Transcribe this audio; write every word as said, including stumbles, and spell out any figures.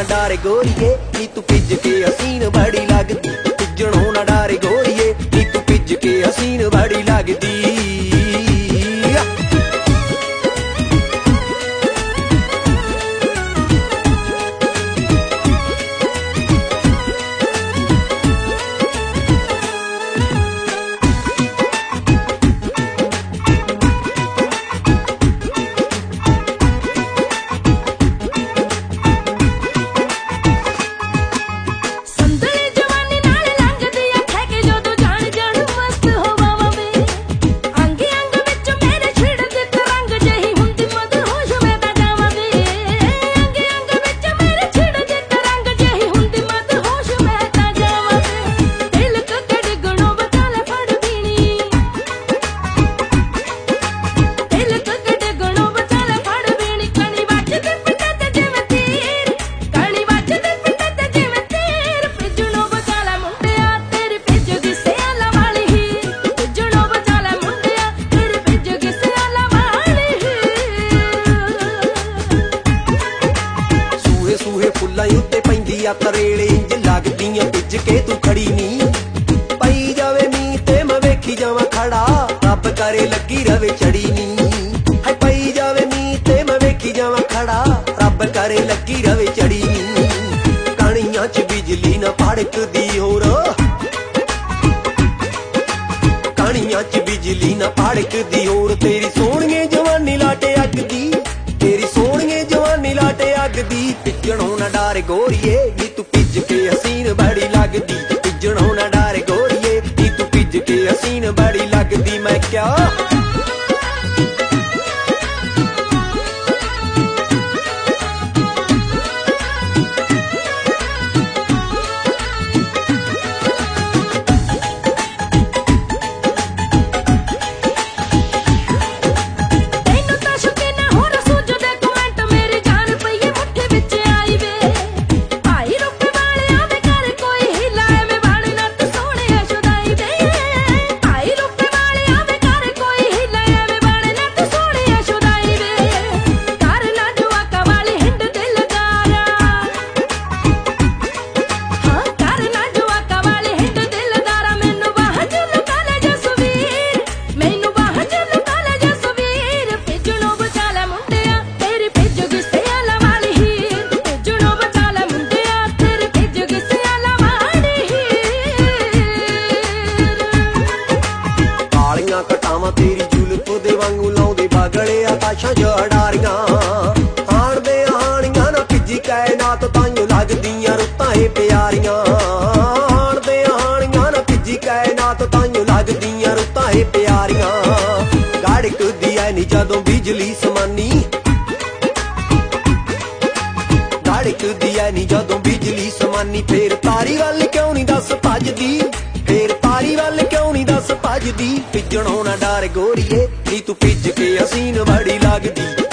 ना डर गोरिए नी तू पिज के हसीन बड़ी लगदी, पिजणों ना डर गोरिए नी तू पिज के हसीन बड़ी लगदी। तरेले इंज लगदियां पिज के तू खड़ी नी, पई जावे मीं ते मैं वेखी जावां खड़ा, रब करे लगी रवे चढ़ी नी। है पई जावे मीं ते मैं वेखी जावां खड़ा, रब करे लगी रवे चढ़ी नी। कानियां च बिजली ना भड़कदी होर, कानियां च बिजली ना भड़कदी होर, तेरी सोहणिए जवानी लाटे अगदी, तेरी सोहणिए जवानी लाटे अगदी। पिजणों ना डर गोरिए नी तू पिज के हसीन बड़ी लगदी, पिजणों ना डर गोरिए नी तू पिज के हसीन बड़ी लगदी। मैं क्या तेरी जुल्फ दे वांगू लाउंदे बागले आकाशां च अडारियां, हाणदे हाणियां ना पिजी कायनात ताइयों लगदियां रुत्तां ए प्यारियां, हाणदे हाणियां ना पिजी कायनात ताइयों लगदियां रुत्तां ए प्यारियां। गड़कदी ऐ नी जदों बिजली समानी, गड़कदी ऐ नी जदों बिजली समानी, फेर तारी गल क्यों नी दस भजदी, फेर तारी वल क्यों नी दस भजदी। पिजणों ना डर गोरिए नी तू पिज के हसीन बड़ी लगदी।